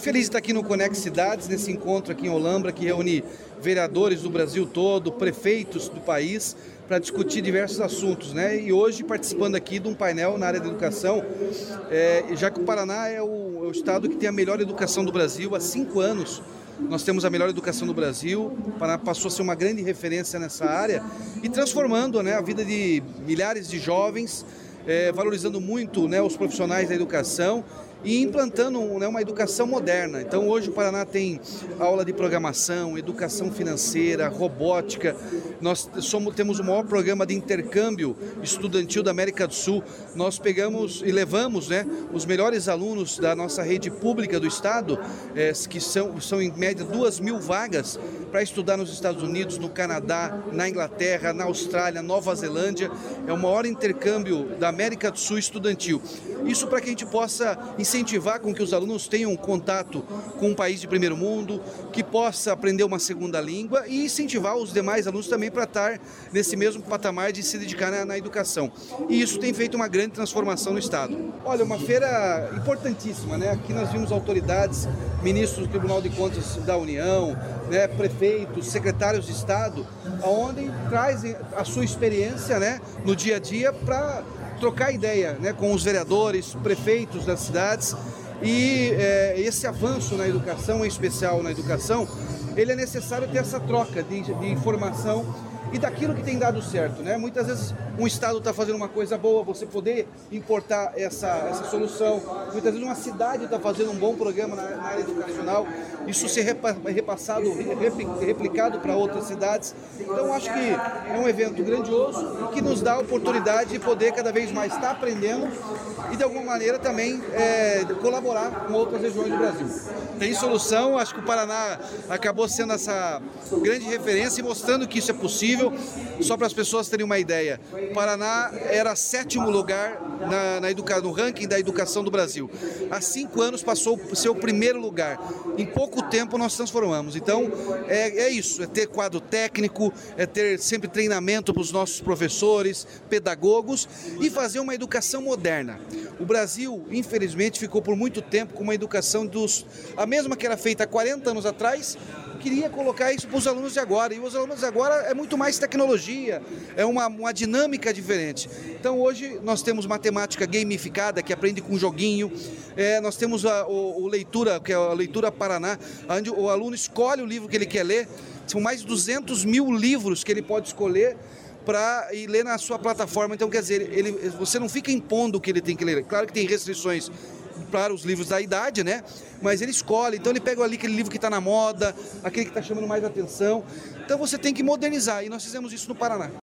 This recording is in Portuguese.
Feliz de estar aqui no Conecte Cidades, nesse encontro aqui em Olambra, que reúne vereadores do Brasil todo, prefeitos do país, para discutir diversos assuntos, né? E hoje participando aqui de um painel na área da educação, já que o Paraná é o estado que tem a melhor educação do Brasil há 5 anos. Nós temos a melhor educação do Brasil, o Paraná passou a ser uma grande referência nessa área e transformando, né, a vida de milhares de jovens, valorizando muito, né, os profissionais da educação e implantando, né, uma educação moderna. Então hoje o Paraná tem aula de programação, educação financeira, robótica. Nós temos o maior programa de intercâmbio estudantil da América do Sul. Nós pegamos e levamos, né, os melhores alunos da nossa rede pública do estado, que são em média 2.000 vagas para estudar nos Estados Unidos, no Canadá, na Inglaterra, na Austrália, Nova Zelândia. É o maior intercâmbio da América do Sul estudantil. Isso para que a gente possa incentivar com que os alunos tenham contato com um país de primeiro mundo, que possa aprender uma segunda língua e incentivar os demais alunos também para estar nesse mesmo patamar de se dedicar na educação. E isso tem feito uma grande transformação no estado. Olha, uma feira importantíssima, né? Aqui nós vimos autoridades, ministros do Tribunal de Contas da União, né, prefeitos, secretários de Estado, onde trazem a sua experiência, né, no dia a dia para trocar ideia, né, com os vereadores, prefeitos das cidades. E esse avanço na educação, em especial na educação, ele é necessário ter essa troca de informação e daquilo que tem dado certo, né? Muitas vezes um estado está fazendo uma coisa boa, você poder importar essa solução. Muitas vezes uma cidade está fazendo um bom programa na área educacional, isso ser repassado, replicado para outras cidades. Então acho que é um evento grandioso que nos dá a oportunidade de poder cada vez mais estar aprendendo e de alguma maneira também colaborar com outras regiões do Brasil. Tem solução, acho que o Paraná acabou sendo essa grande referência e mostrando que isso é possível. Só para as pessoas terem uma ideia, o Paraná era 7º lugar no ranking da educação do Brasil. Há 5 anos passou a ser o 1º lugar. Em pouco tempo nós transformamos. Então é isso, é ter quadro técnico, é ter sempre treinamento para os nossos professores, pedagogos e fazer uma educação moderna. O Brasil, infelizmente, ficou por muito tempo com uma educação a mesma que era feita há 40 anos atrás, queria colocar isso para os alunos de agora. E os alunos de agora é muito mais tecnologia, é uma dinâmica diferente. Então hoje nós temos matemática gamificada, que aprende com joguinho. Nós temos o leitura, que é a Leitura Paraná, onde o aluno escolhe o livro que ele quer ler. São mais de 200.000 livros que ele pode escolher para ir ler na sua plataforma. Então, quer dizer, você não fica impondo o que ele tem que ler. Claro que tem restrições para os livros da idade, né? Mas ele escolhe, então ele pega ali aquele livro que está na moda, aquele que está chamando mais atenção. Então você tem que modernizar, e nós fizemos isso no Paraná.